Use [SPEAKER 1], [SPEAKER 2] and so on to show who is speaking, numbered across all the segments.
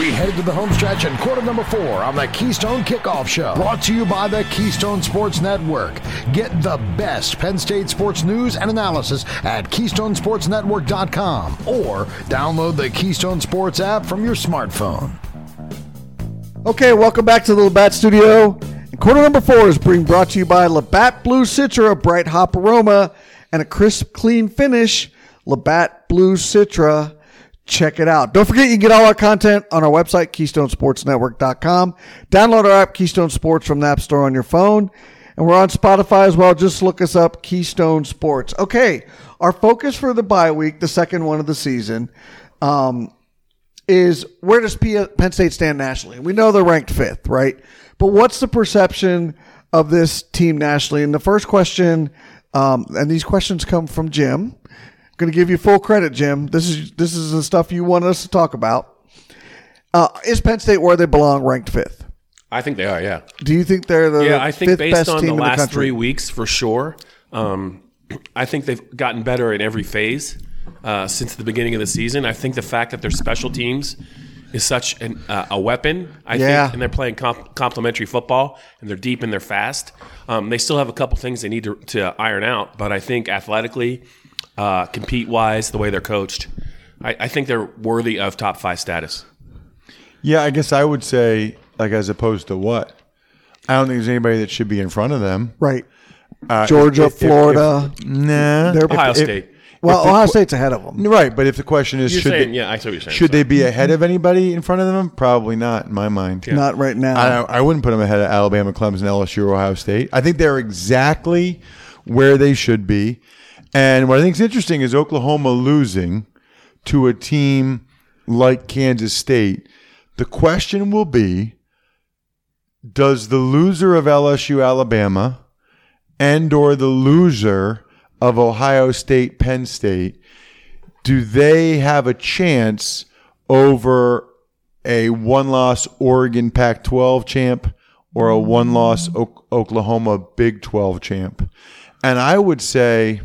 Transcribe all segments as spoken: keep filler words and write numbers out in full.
[SPEAKER 1] We head to the home stretch in quarter number four on the Keystone Kickoff Show. Brought to you by the Keystone Sports Network. Get the best Penn State sports news and analysis at keystone sports network dot com or download the Keystone Sports app from your smartphone.
[SPEAKER 2] Okay, welcome back to the Labatt Studio. And quarter number four is being brought to you by Labatt Blue Citra, a bright hop aroma and a crisp, clean finish. Labatt Blue Citra. Check it out. Don't forget you can get all our content on our website, keystone sports network dot com. Download our app, Keystone Sports, from the App Store on your phone. And we're on Spotify as well. Just look us up, Keystone Sports. Okay, our focus for the bye week, the second one of the season, um, is where does Penn State stand nationally? We know they're ranked fifth, right? But what's the perception of this team nationally? And the first question, um, and these questions come from Jim. I'm going to give you full credit, Jim. This is this is the stuff you wanted us to talk about. Uh, is Penn State where they belong, ranked fifth?
[SPEAKER 3] I think they are, yeah.
[SPEAKER 2] Do you think they're the
[SPEAKER 3] yeah? I think
[SPEAKER 2] fifth
[SPEAKER 3] based
[SPEAKER 2] best
[SPEAKER 3] on
[SPEAKER 2] team
[SPEAKER 3] the
[SPEAKER 2] in the
[SPEAKER 3] last
[SPEAKER 2] country?
[SPEAKER 3] three weeks, for sure. Um, I think they've gotten better in every phase uh, since the beginning of the season. I think the fact that their special teams is such an, uh, a weapon, I
[SPEAKER 2] yeah.
[SPEAKER 3] think, and they're playing comp- complementary football, and they're deep and they're fast. Um, they still have a couple things they need to, to iron out, but I think athletically, uh, compete-wise, the way they're coached, I, I think they're worthy of top five status.
[SPEAKER 4] Yeah, I guess I would say, like, as opposed to what? I don't think there's anybody that should be in front of them.
[SPEAKER 2] Right.
[SPEAKER 4] Uh,
[SPEAKER 2] Georgia,
[SPEAKER 4] if, if,
[SPEAKER 2] Florida.
[SPEAKER 4] If, nah.
[SPEAKER 2] They're
[SPEAKER 3] Ohio
[SPEAKER 4] if,
[SPEAKER 3] State.
[SPEAKER 2] Well,
[SPEAKER 4] the,
[SPEAKER 2] Ohio State's ahead of them.
[SPEAKER 4] Right, but if the question is,
[SPEAKER 3] You're
[SPEAKER 4] should
[SPEAKER 3] saying,
[SPEAKER 4] they,
[SPEAKER 3] yeah, I see what you're saying.
[SPEAKER 4] should
[SPEAKER 3] sorry.
[SPEAKER 4] they be ahead of anybody in front of them? Probably not, in my mind.
[SPEAKER 3] Yeah.
[SPEAKER 2] Not right now.
[SPEAKER 4] I, I wouldn't put them ahead of Alabama, Clemson, L S U, or Ohio State. I think they're exactly where they should be. And what I think is interesting is Oklahoma losing to a team like Kansas State. The question will be, does the loser of L S U, Alabama, and or the loser of Ohio State, Penn State, do they have a chance over a one-loss Oregon Pac twelve champ or a one-loss o- Oklahoma Big twelve champ? And I would say,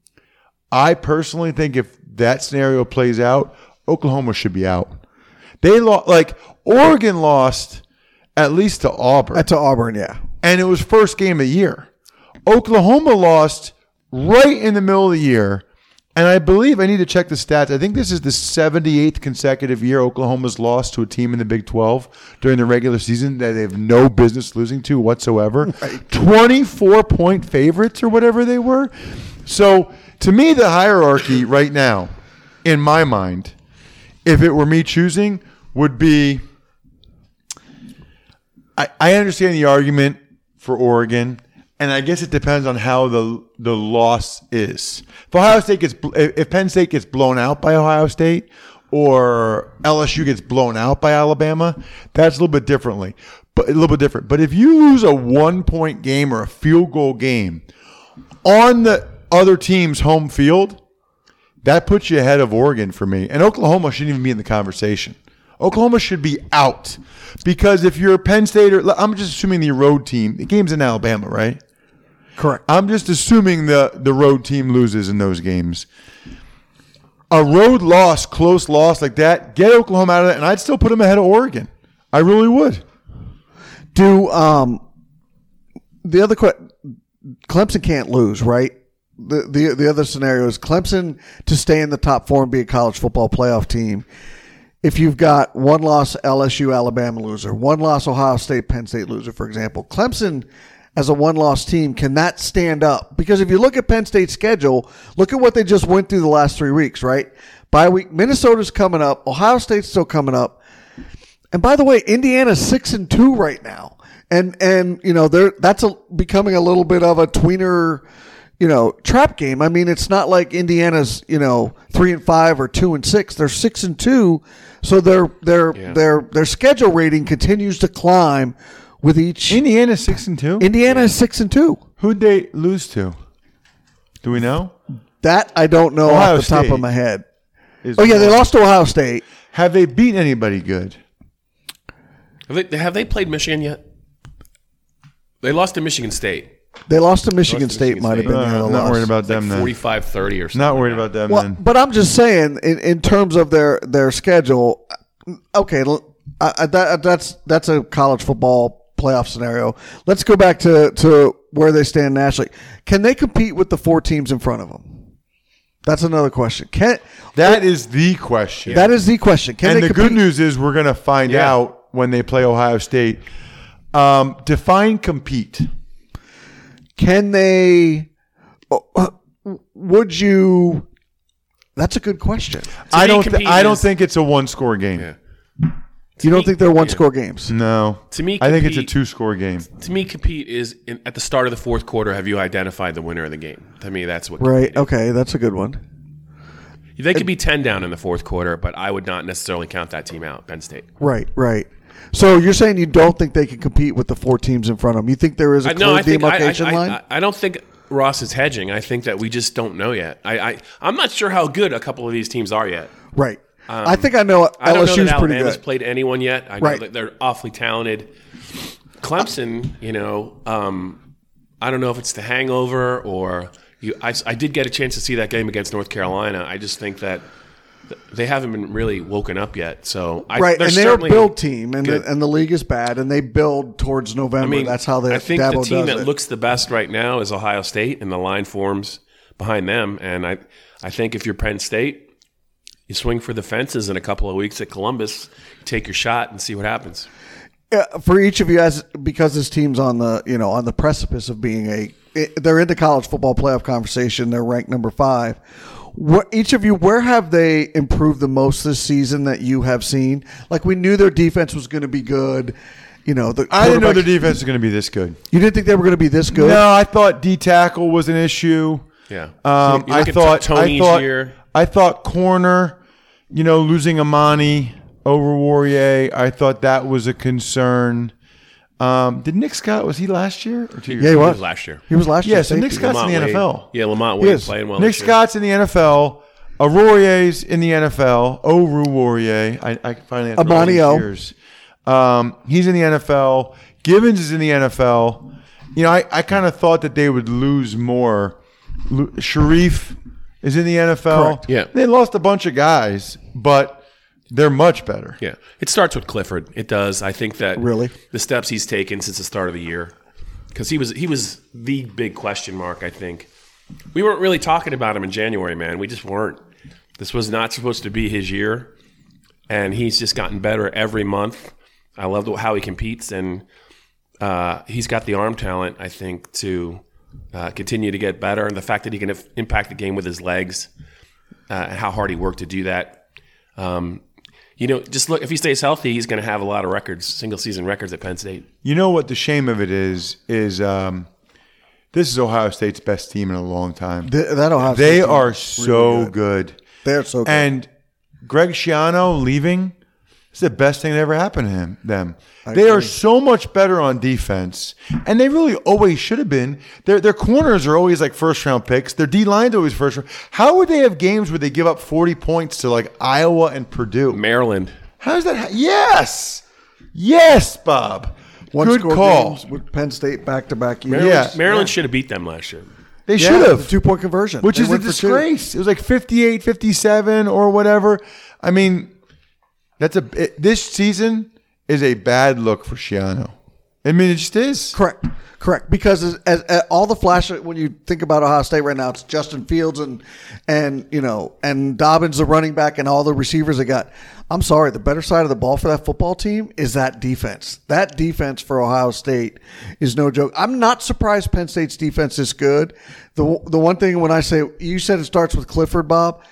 [SPEAKER 4] I personally think if that scenario plays out, Oklahoma should be out. They lost, like Oregon lost at least to Auburn.
[SPEAKER 2] That's to Auburn, yeah.
[SPEAKER 4] And it was first game of the year. Oklahoma lost right in the middle of the year. And I believe, I need to check the stats, I think this is the seventy-eighth consecutive year Oklahoma's lost to a team in the Big twelve during the regular season that they have no business losing to whatsoever. Right. twenty-four point favorites or whatever they were. So, to me, the hierarchy right now, in my mind, if it were me choosing, would be, I, I understand the argument for Oregon, and I guess it depends on how the the loss is. If Ohio State gets, if Penn State gets blown out by Ohio State, or L S U gets blown out by Alabama, that's a little bit differently, but a little bit different. But if you lose a one point game or a field goal game on the other team's home field, that puts you ahead of Oregon for me. And Oklahoma shouldn't even be in the conversation. Oklahoma should be out because if you're Penn State, or I'm just assuming the road team, the game's in Alabama, right?
[SPEAKER 2] Correct.
[SPEAKER 4] I'm just assuming the, the road team loses in those games. A road loss, close loss like that, get Oklahoma out of that, and I'd still put them ahead of Oregon. I really would.
[SPEAKER 2] Do um the other question, Clemson can't lose, right? The, the the other scenario is Clemson to stay in the top four and be a college football playoff team. If you've got one loss L S U, Alabama loser, one loss Ohio State, Penn State loser, for example, Clemson as a one-loss team, can that stand up? Because if you look at Penn State's schedule, look at what they just went through the last three weeks, right? Bye week, Minnesota's coming up, Ohio State's still coming up, and by the way, Indiana's six and two right now, and and you know they're that's a, becoming a little bit of a tweener, you know, trap game. I mean, it's not like Indiana's, you know, three and five or two and six. They're six and two, so their their
[SPEAKER 3] yeah.
[SPEAKER 2] their their schedule rating continues to climb with each.
[SPEAKER 4] Indiana six and two.
[SPEAKER 2] Indiana is six and two.
[SPEAKER 4] Who'd they lose to? Do we know?
[SPEAKER 2] That I don't know
[SPEAKER 4] Ohio
[SPEAKER 2] off the top
[SPEAKER 4] State
[SPEAKER 2] of my head.
[SPEAKER 4] Is
[SPEAKER 2] Oh yeah, they
[SPEAKER 4] one.
[SPEAKER 2] lost to Ohio State.
[SPEAKER 4] Have they beaten anybody good?
[SPEAKER 3] Have they, have they played Michigan yet? They lost to Michigan State.
[SPEAKER 2] They lost to Michigan
[SPEAKER 3] Lost to
[SPEAKER 2] State.
[SPEAKER 3] Michigan
[SPEAKER 2] Might have
[SPEAKER 3] State.
[SPEAKER 2] been
[SPEAKER 4] Uh,
[SPEAKER 2] their
[SPEAKER 4] I'm not
[SPEAKER 2] loss.
[SPEAKER 4] worried about
[SPEAKER 3] It's like
[SPEAKER 4] them then.
[SPEAKER 3] forty-five thirty or something.
[SPEAKER 4] Not worried
[SPEAKER 3] like
[SPEAKER 4] about them
[SPEAKER 2] Well,
[SPEAKER 4] then.
[SPEAKER 2] but I'm just saying, in, in terms of their their schedule, okay, l- I, I, that, that's that's a college football playoff scenario. Let's go back to, to where they stand nationally. Can they compete with the four teams in front of them? That's another question. Can
[SPEAKER 4] That is the question.
[SPEAKER 2] That is the question. Can
[SPEAKER 4] and
[SPEAKER 2] they
[SPEAKER 4] the
[SPEAKER 2] compete?
[SPEAKER 4] good news is we're going to find
[SPEAKER 3] Yeah.
[SPEAKER 4] out when they play Ohio State. Um, define compete.
[SPEAKER 2] Can they? uh, Would you? That's a good question.
[SPEAKER 4] I
[SPEAKER 3] me,
[SPEAKER 4] don't. Th-
[SPEAKER 3] compete
[SPEAKER 4] I don't
[SPEAKER 3] is-
[SPEAKER 4] think it's a one-score game.
[SPEAKER 3] Yeah.
[SPEAKER 2] You don't
[SPEAKER 3] me-
[SPEAKER 2] think they're one-score games?
[SPEAKER 4] No.
[SPEAKER 3] To me,
[SPEAKER 4] I think it's a
[SPEAKER 3] compete-
[SPEAKER 4] two-score game.
[SPEAKER 3] To me, compete is in, at the start of the fourth quarter. Have you identified the winner of the game? To me, that's what.
[SPEAKER 2] Right.
[SPEAKER 3] compete is.
[SPEAKER 2] Okay. That's a good one.
[SPEAKER 3] They could be ten down in the fourth quarter, but I would not necessarily count that team out. Penn State.
[SPEAKER 2] Right. Right. So you're saying you don't think they can compete with the four teams in front of them? You think there is a
[SPEAKER 3] I,
[SPEAKER 2] clear
[SPEAKER 3] no, I think I, I,
[SPEAKER 2] demarcation
[SPEAKER 3] I,
[SPEAKER 2] line?
[SPEAKER 3] I, I don't think Ross is hedging. I think that we just don't know yet. I, I I'm not sure how good a couple of these teams are yet.
[SPEAKER 2] right. I think I know
[SPEAKER 3] I don't know
[SPEAKER 2] LSU's
[SPEAKER 3] that
[SPEAKER 2] pretty
[SPEAKER 3] Alabama's
[SPEAKER 2] good.
[SPEAKER 3] played anyone yet. I know
[SPEAKER 2] Right.
[SPEAKER 3] that they're awfully talented. Clemson, you know, um, I don't know if it's the hangover or you. I, I did get a chance to see that game against North Carolina. I just think that th- they haven't been really woken up yet. So I,
[SPEAKER 2] Right,
[SPEAKER 3] they're
[SPEAKER 2] and they're a
[SPEAKER 3] certainly
[SPEAKER 2] build team, and
[SPEAKER 3] good.
[SPEAKER 2] the, and the league is bad, and they build towards November.
[SPEAKER 3] I mean,
[SPEAKER 2] That's how they.
[SPEAKER 3] I think
[SPEAKER 2] Dabo
[SPEAKER 3] the team
[SPEAKER 2] does
[SPEAKER 3] that
[SPEAKER 2] it.
[SPEAKER 3] looks the best right now is Ohio State, and the line forms behind them. And I, I think if you're Penn State, you swing for the fences in a couple of weeks at Columbus, take your shot and see what happens.
[SPEAKER 2] Yeah, for each of you guys, because this team's on the you know on the precipice of being a, it, they're in the college football playoff conversation. They're ranked number five. What, each of you, where have they improved the most this season that you have seen? Like we knew their defense was going to be good. You know, the
[SPEAKER 4] I didn't know their
[SPEAKER 2] quarterback-
[SPEAKER 4] defense was going to be this good.
[SPEAKER 2] You didn't think they were going to be this good?
[SPEAKER 4] No, I thought D tackle was an issue.
[SPEAKER 3] Yeah.
[SPEAKER 4] Um,
[SPEAKER 3] You
[SPEAKER 4] I
[SPEAKER 3] look at
[SPEAKER 4] thought.
[SPEAKER 3] Tony's
[SPEAKER 4] I thought.
[SPEAKER 3] year.
[SPEAKER 4] I thought corner. You know, losing Amani over Warrior, I thought that was a concern. Um, did Nick Scott, was he last year or two years?
[SPEAKER 2] Yeah, he
[SPEAKER 3] He
[SPEAKER 2] was.
[SPEAKER 3] was last year.
[SPEAKER 2] He was last year.
[SPEAKER 4] Yeah, so Nick
[SPEAKER 2] safety.
[SPEAKER 4] Scott's in the
[SPEAKER 3] Lamont
[SPEAKER 4] N F L.
[SPEAKER 3] Wade. Yeah, Lamont
[SPEAKER 2] He
[SPEAKER 3] Wade
[SPEAKER 2] is.
[SPEAKER 3] playing well.
[SPEAKER 4] Nick
[SPEAKER 3] this year.
[SPEAKER 4] Scott's in the N F L. Aurorier's in the N F L. Oru Warrior. I, I finally had to roll
[SPEAKER 2] Amani
[SPEAKER 4] these
[SPEAKER 2] O.
[SPEAKER 4] years. Um, he's in the N F L. Gibbons is in the N F L. You know, I, I kind of thought that they would lose more. Lo- Sharif is in the N F L.
[SPEAKER 2] Correct.
[SPEAKER 3] Yeah.
[SPEAKER 4] They lost a bunch of guys, but they're much better.
[SPEAKER 3] Yeah, it starts with Clifford. It does. I think that
[SPEAKER 2] Really?
[SPEAKER 3] the steps he's taken since the start of the year, because he was he was the big question mark. I think we weren't really talking about him in January, man. We just weren't. This was not supposed to be his year, and he's just gotten better every month. I love the- how he competes, and uh, he's got the arm talent, I think, to uh, continue to get better. And the fact that he can f- impact the game with his legs, uh, and how hard he worked to do that. Um, You know, just look, if he stays healthy, he's going to have a lot of records, single season records at Penn State.
[SPEAKER 4] You know what the shame of it is? Is um, this is Ohio State's best team in a long time.
[SPEAKER 2] Th- that Ohio State
[SPEAKER 4] They
[SPEAKER 2] team
[SPEAKER 4] are
[SPEAKER 2] is
[SPEAKER 4] so
[SPEAKER 2] really
[SPEAKER 4] good.
[SPEAKER 2] They're so good.
[SPEAKER 4] And Greg Schiano leaving is the best thing that ever happened to him. Them. they are so much better on defense, and they really always should have been. Their their corners are always like first round picks. Their D line's always first round. How would they have games where they give up forty points to like Iowa and Purdue?
[SPEAKER 3] Maryland.
[SPEAKER 4] How's that? Ha- yes, yes, Bob.
[SPEAKER 2] One
[SPEAKER 4] Good
[SPEAKER 2] score
[SPEAKER 4] call.
[SPEAKER 2] games with Penn State back to back years.
[SPEAKER 3] Maryland,
[SPEAKER 4] Yeah.
[SPEAKER 3] Maryland should have beat them last year.
[SPEAKER 4] They
[SPEAKER 2] Yeah,
[SPEAKER 4] should
[SPEAKER 2] the
[SPEAKER 4] have.
[SPEAKER 2] two point conversion,
[SPEAKER 4] Which
[SPEAKER 2] They
[SPEAKER 4] is a
[SPEAKER 2] went for two.
[SPEAKER 4] disgrace. It was like fifty-eight, fifty-seven or whatever. I mean, that's a it, this season is a bad look for Schiano. I mean, it just is.
[SPEAKER 2] Correct, correct. Because as, as, as all the flash when you think about Ohio State right now, it's Justin Fields and and you know and Dobbins, the running back, and all the receivers they got. I'm sorry, the better side of the ball for that football team is that defense. That defense for Ohio State is no joke. I'm not surprised Penn State's defense is good. The the one thing when I say you said it starts with Clifford, Bob.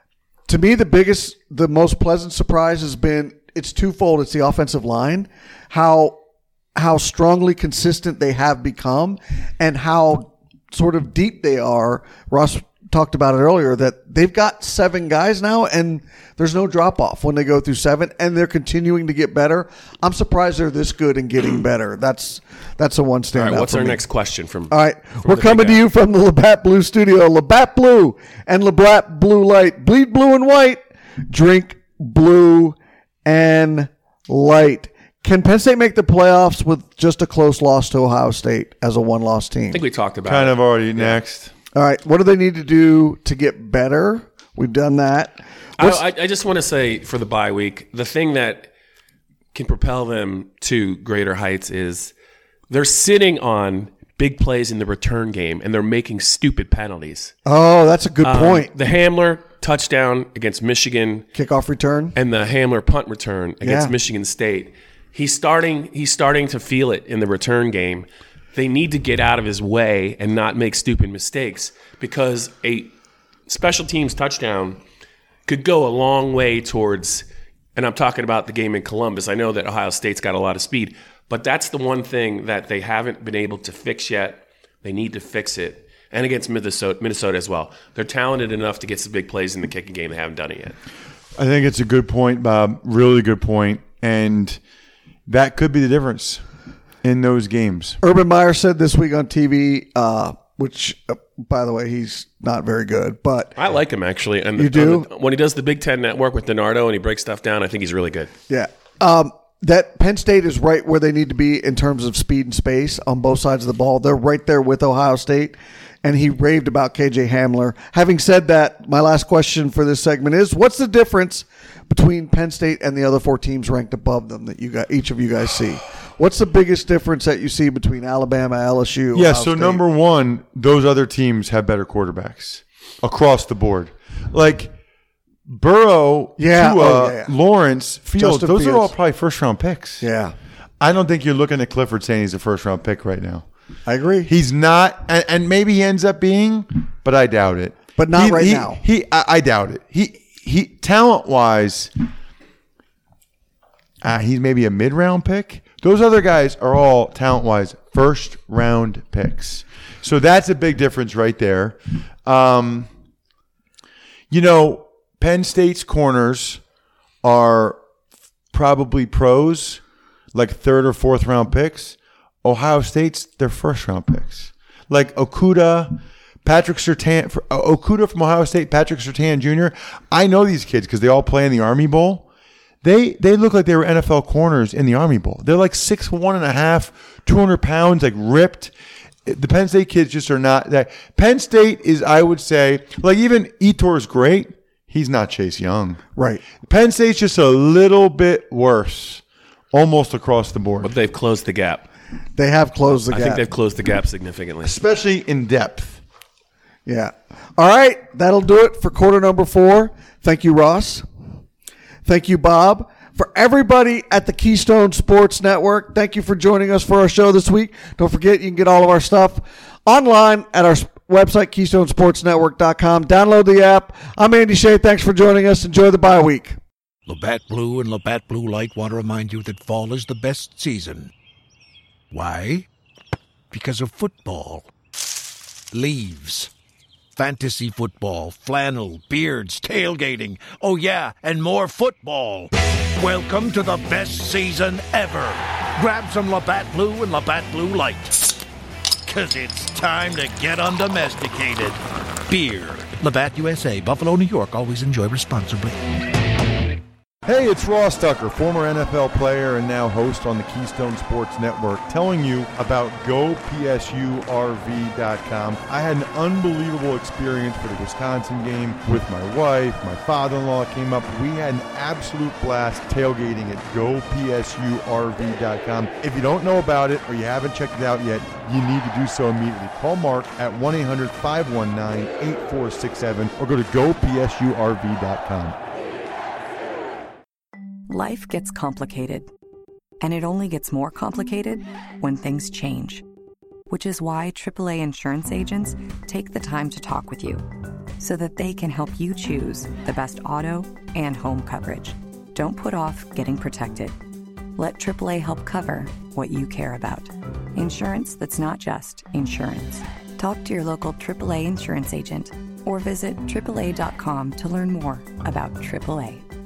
[SPEAKER 2] To me, the biggest, the most pleasant surprise has been it's twofold. It's the offensive line, how how strongly consistent they have become, and how sort of deep they are. Ross talked about it earlier that they've got seven guys now, and there's no drop off when they go through seven, and they're continuing to get better. I'm surprised they're this good and getting better. That's that's a one standout.
[SPEAKER 3] All right, what's
[SPEAKER 2] for
[SPEAKER 3] our
[SPEAKER 2] me.
[SPEAKER 3] next question from?
[SPEAKER 2] All right,
[SPEAKER 3] from
[SPEAKER 2] we're
[SPEAKER 3] the
[SPEAKER 2] coming
[SPEAKER 3] big
[SPEAKER 2] to
[SPEAKER 3] guy?
[SPEAKER 2] you from the Labatt Blue Studio. Labatt Blue and Labatt Blue Light. Bleed blue and white. Drink blue and light. Can Penn State make the playoffs with just a close loss to Ohio State as a one-loss team?
[SPEAKER 3] I think we talked about
[SPEAKER 4] Kind
[SPEAKER 3] it.
[SPEAKER 4] of already next.
[SPEAKER 2] All right, what do they need to do to get better? We've done that.
[SPEAKER 3] I,
[SPEAKER 2] What's-
[SPEAKER 3] I, I just want to say for the bye week, the thing that can propel them to greater heights is they're sitting on big plays in the return game, and they're making stupid penalties.
[SPEAKER 2] Oh, that's a good
[SPEAKER 3] Um,
[SPEAKER 2] point.
[SPEAKER 3] The Hamler touchdown against Michigan
[SPEAKER 2] Kickoff return.
[SPEAKER 3] and the Hamler punt return against
[SPEAKER 2] Yeah.
[SPEAKER 3] Michigan State. He's starting he's starting to feel it in the return game. They need to get out of his way and not make stupid mistakes, because a special teams touchdown could go a long way towards, and I'm talking about the game in Columbus. I know that Ohio State's got a lot of speed, but that's the one thing that they haven't been able to fix yet. They need to fix it. And against Minnesota, Minnesota as well. They're talented enough to get some big plays in the kicking game. They haven't done it yet.
[SPEAKER 4] I think it's a good point, Bob. Really good point. And that could be the difference in those games.
[SPEAKER 2] Urban Meyer said this week on T V, uh, which, uh, by the way, he's not very good, but
[SPEAKER 3] I like him, actually. And
[SPEAKER 2] You
[SPEAKER 3] the,
[SPEAKER 2] do?
[SPEAKER 3] the- when he does the Big Ten Network with Donardo and he breaks stuff down, I think he's really good.
[SPEAKER 2] yeah. Um, that Penn State is right where they need to be in terms of speed and space on both sides of the ball. They're right there with Ohio State, and he raved about K J Hamler. Having said that, my last question for this segment is, what's the difference between Penn State and the other four teams ranked above them that you got, each of you guys see? What's the biggest difference that you see between Alabama, L S U,
[SPEAKER 4] Yeah,
[SPEAKER 2] Ohio
[SPEAKER 4] so
[SPEAKER 2] State?
[SPEAKER 4] number one, those other teams have better quarterbacks across the board. Like Burrow,
[SPEAKER 2] Yeah,
[SPEAKER 4] Tua,
[SPEAKER 2] oh, yeah, yeah.
[SPEAKER 4] Lawrence, Fields,
[SPEAKER 2] Justin
[SPEAKER 4] those are all
[SPEAKER 2] Fields.
[SPEAKER 4] probably first-round picks.
[SPEAKER 2] Yeah,
[SPEAKER 4] I don't think you're looking at Clifford saying he's a first-round pick right now.
[SPEAKER 2] I agree.
[SPEAKER 4] He's not, and, and maybe he ends up being, but I doubt it.
[SPEAKER 2] But not
[SPEAKER 4] He-
[SPEAKER 2] right
[SPEAKER 4] he-
[SPEAKER 2] now.
[SPEAKER 4] He, I, I doubt it. He, he, talent-wise, uh, he's maybe a mid-round pick. Those other guys are all talent-wise first-round picks. So that's a big difference right there. Um, you know, Penn State's corners are probably pros, like third or fourth round picks. Ohio State's their first round picks. Like Okuda, Patrick Surtain, uh, Okuda from Ohio State, Patrick Surtain Junior I know these kids because they all play in the Army Bowl. They they look like they were N F L corners in the Army Bowl. They're like six one and a half, two hundred pounds, like ripped. The Penn State kids just are not that. Penn State is, I would say, like even Etor's great. He's not Chase Young.
[SPEAKER 2] Right.
[SPEAKER 4] Penn State's just a little bit worse, almost across the board,
[SPEAKER 3] But they've closed the gap.
[SPEAKER 2] They have closed the
[SPEAKER 3] I
[SPEAKER 2] gap.
[SPEAKER 3] think they've closed the gap significantly.
[SPEAKER 4] especially in depth.
[SPEAKER 2] Yeah. All right. That'll do it for quarter number four. Thank you, Ross. Thank you, Bob. For everybody at the Keystone Sports Network, thank you for joining us for our show this week. Don't forget, you can get all of our stuff online at our website, keystone sports network dot com. Download the app. I'm Andy Shea. Thanks for joining us. Enjoy the bye week.
[SPEAKER 5] Labatt Blue and Labatt Blue Light want to remind you that fall is the best season. Why? Because of football. Leaves. Fantasy football, flannel, beards, tailgating. Oh yeah, and more football. Welcome to the best season ever. Grab some Labatt Blue and Labatt Blue Light. Cause it's time to get undomesticated. Beer. Labatt U S A, Buffalo, New York. Always enjoy responsibly.
[SPEAKER 4] Hey, it's Ross Tucker, former N F L player and now host on the Keystone Sports Network, telling you about Go P S U R V dot com. I had an unbelievable experience for the Wisconsin game with my wife. My father-in-law came up. We had an absolute blast tailgating at Go P S U R V dot com. If you don't know about it or you haven't checked it out yet, you need to do so immediately. Call Mark at one eight hundred five one nine eight four six seven or go to Go P S U R V dot com.
[SPEAKER 6] Life gets complicated, and it only gets more complicated when things change, which is why triple A insurance agents take the time to talk with you so that they can help you choose the best auto and home coverage. Don't put off getting protected. Let triple A help cover what you care about. Insurance that's not just insurance. Talk to your local triple A insurance agent or visit triple A dot com to learn more about triple A.